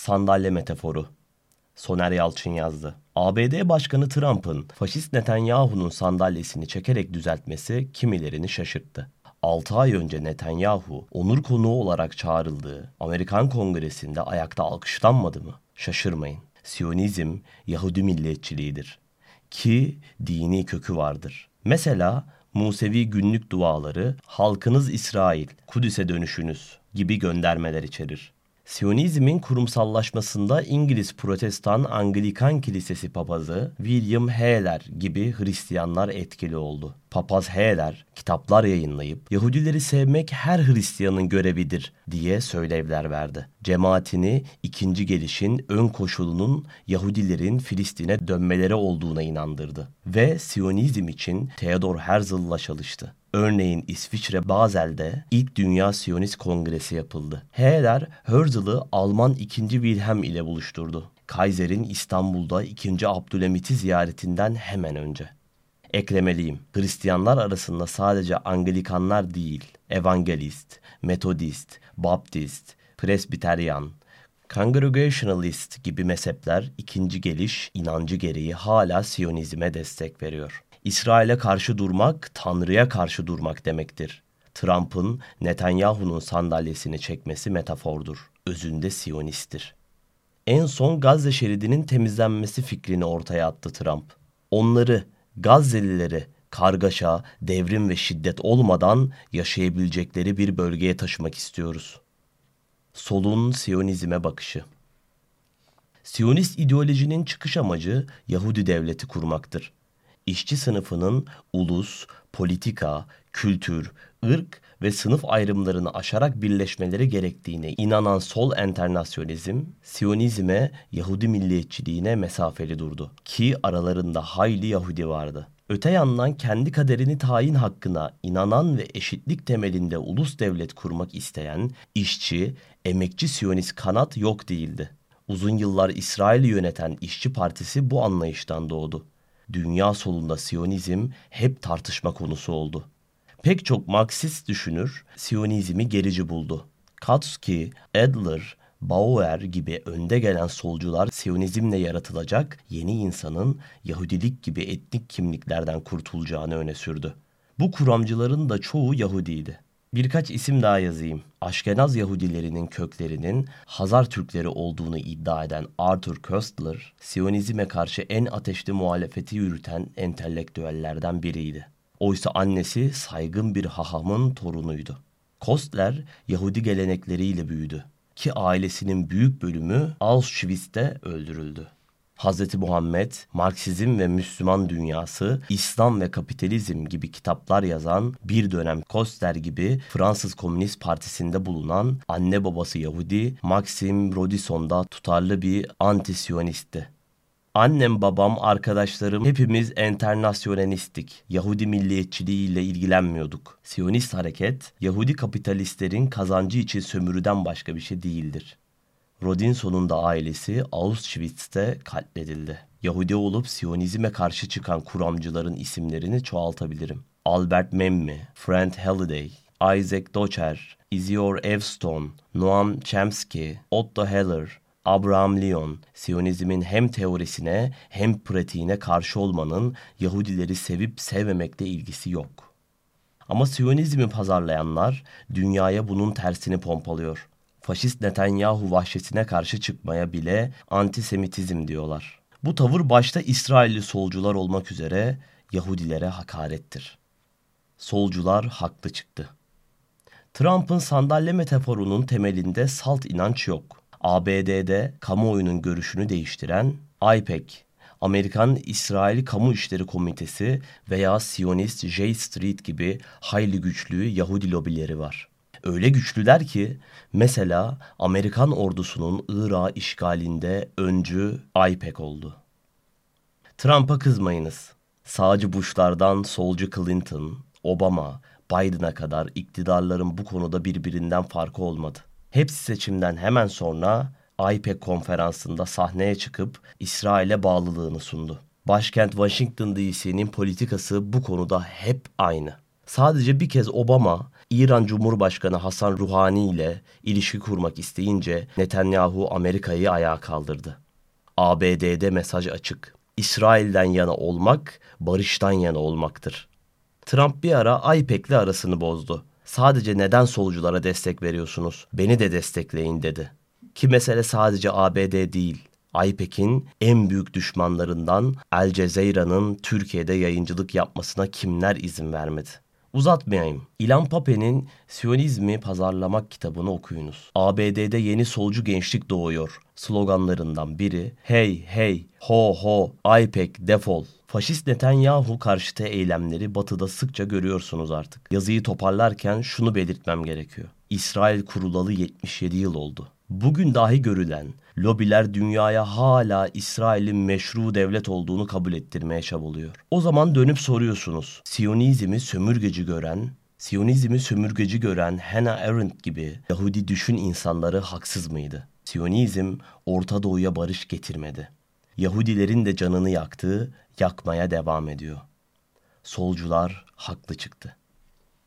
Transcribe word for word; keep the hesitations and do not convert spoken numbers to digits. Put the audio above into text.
Sandalye metaforu. Soner Yalçın yazdı. A B D Başkanı Trump'ın faşist Netanyahu'nun sandalyesini çekerek düzeltmesi kimilerini şaşırttı. altı ay önce Netanyahu onur konuğu olarak çağrıldığı Amerikan Kongresi'nde ayakta alkışlanmadı mı? Şaşırmayın. Siyonizm Yahudi milliyetçiliğidir. Ki dini kökü vardır. Mesela Musevi günlük duaları, halkınız İsrail, Kudüs'e dönüşünüz gibi göndermeler içerir. Siyonizmin kurumsallaşmasında İngiliz Protestan Anglikan Kilisesi papazı William Heller gibi Hristiyanlar etkili oldu. Papaz Heller kitaplar yayınlayıp Yahudileri sevmek her Hristiyanın görevidir diye söylevler verdi. Cemaatini ikinci gelişin ön koşulunun Yahudilerin Filistin'e dönmeleri olduğuna inandırdı. Ve Siyonizm için Theodor Herzl'la çalıştı. Örneğin İsviçre Basel'de ilk Dünya Siyonist Kongresi yapıldı. Heller, Herzl'ı Alman ikinci. Wilhelm ile buluşturdu. Kaiser'in İstanbul'da ikinci. Abdülhamit'i ziyaretinden hemen önce. Eklemeliyim, Hristiyanlar arasında sadece Anglikanlar değil, Evangelist, Metodist, Baptist, Presbiteryan, Congregationalist gibi mezhepler ikinci geliş inancı gereği hala Siyonizme destek veriyor. İsrail'e karşı durmak, Tanrı'ya karşı durmak demektir. Trump'ın Netanyahu'nun sandalyesini çekmesi metafordur. Özünde Siyonisttir. En son Gazze şeridinin temizlenmesi fikrini ortaya attı Trump. Onları, Gazze'lileri kargaşa, devrim ve şiddet olmadan yaşayabilecekleri bir bölgeye taşımak istiyoruz. Solun Siyonizme bakışı. Siyonist ideolojinin çıkış amacı Yahudi devleti kurmaktır. İşçi sınıfının ulus, politika, kültür, ırk ve sınıf ayrımlarını aşarak birleşmeleri gerektiğine inanan sol enternasyonizm, Siyonizme, Yahudi milliyetçiliğine mesafeli durdu. Ki aralarında hayli Yahudi vardı. Öte yandan kendi kaderini tayin hakkına inanan ve eşitlik temelinde ulus devlet kurmak isteyen işçi, emekçi Siyonist kanat yok değildi. Uzun yıllar İsrail'i yöneten İşçi Partisi bu anlayıştan doğdu. Dünya solunda Siyonizm hep tartışma konusu oldu. Pek çok Marksist düşünür Siyonizmi gerici buldu. Kautsky, Adler, Bauer gibi önde gelen solcular Siyonizmle yaratılacak yeni insanın Yahudilik gibi etnik kimliklerden kurtulacağını öne sürdü. Bu kuramcıların da çoğu Yahudiydi. Birkaç isim daha yazayım. Aşkenaz Yahudilerinin köklerinin Hazar Türkleri olduğunu iddia eden Arthur Koestler, Siyonizme karşı en ateşli muhalefeti yürüten entelektüellerden biriydi. Oysa annesi saygın bir hahamın torunuydu. Koestler, Yahudi gelenekleriyle büyüdü ki ailesinin büyük bölümü Auschwitz'te öldürüldü. Hz. Muhammed, Marksizm ve Müslüman Dünyası, İslam ve Kapitalizm gibi kitaplar yazan bir dönem Koestler gibi Fransız Komünist Partisi'nde bulunan anne babası Yahudi Maxim Rodison'da tutarlı bir anti-Siyonistti. Annem, babam, arkadaşlarım hepimiz enternasyonalistik. Yahudi milliyetçiliğiyle ilgilenmiyorduk. Siyonist hareket, Yahudi kapitalistlerin kazancı için sömürüden başka bir şey değildir. Rodinson'un da ailesi Auschwitz'te katledildi. Yahudi olup Siyonizme karşı çıkan kuramcıların isimlerini çoğaltabilirim. Albert Memmi, Frank Halliday, Isaac Docher, Isidore Evstone, Noam Chomsky, Otto Heller, Abraham Leon, Siyonizmin hem teorisine hem pratiğine karşı olmanın Yahudileri sevip sevmemekle ilgisi yok. Ama Siyonizmi pazarlayanlar dünyaya bunun tersini pompalıyor. Faşist Netanyahu vahşetine karşı çıkmaya bile antisemitizm diyorlar. Bu tavır başta İsrailli solcular olmak üzere Yahudilere hakarettir. Solcular haklı çıktı. Trump'ın sandalye metaforunun temelinde salt inanç yok. A B D'de kamuoyunun görüşünü değiştiren AIPAC, Amerikan İsrail Kamu İşleri Komitesi veya Siyonist J Street gibi hayli güçlü Yahudi lobileri var. Öyle güçlüler ki mesela Amerikan ordusunun Irak'ı işgalinde öncü AIPAC oldu. Trump'a kızmayınız. Sağcı Bush'lardan solcu Clinton, Obama, Biden'a kadar iktidarların bu konuda birbirinden farkı olmadı. Hepsi seçimden hemen sonra AIPAC konferansında sahneye çıkıp İsrail'e bağlılığını sundu. Başkent Washington D C'nin politikası bu konuda hep aynı. Sadece bir kez Obama İran Cumhurbaşkanı Hasan Ruhani ile ilişki kurmak isteyince Netanyahu Amerika'yı ayağa kaldırdı. A B D'de mesaj açık. İsrail'den yana olmak, barıştan yana olmaktır. Trump bir ara AIPAC'le arasını bozdu. Sadece neden solculara destek veriyorsunuz? Beni de destekleyin dedi. Ki mesele sadece A B D değil. AIPAC'in en büyük düşmanlarından El Cezeira'nın Türkiye'de yayıncılık yapmasına kimler izin vermedi? Uzatmayayım. Ilan Pappé'nin Siyonizmi Pazarlamak kitabını okuyunuz. A B D'de yeni solcu gençlik doğuyor. Sloganlarından biri hey hey ho ho AIPAC defol. Faşist Netanyahu karşıtı eylemleri batıda sıkça görüyorsunuz artık. Yazıyı toparlarken şunu belirtmem gerekiyor. İsrail kurulalı yetmiş yedi yıl oldu. Bugün dahi görülen lobiler dünyaya hala İsrail'in meşru devlet olduğunu kabul ettirmeye çabalıyor. O zaman dönüp soruyorsunuz. Siyonizmi sömürgeci gören, Siyonizmi sömürgeci gören Hannah Arendt gibi Yahudi düşün insanları haksız mıydı? Siyonizm Orta Doğu'ya barış getirmedi. Yahudilerin de canını yaktı, yakmaya devam ediyor. Solcular haklı çıktı.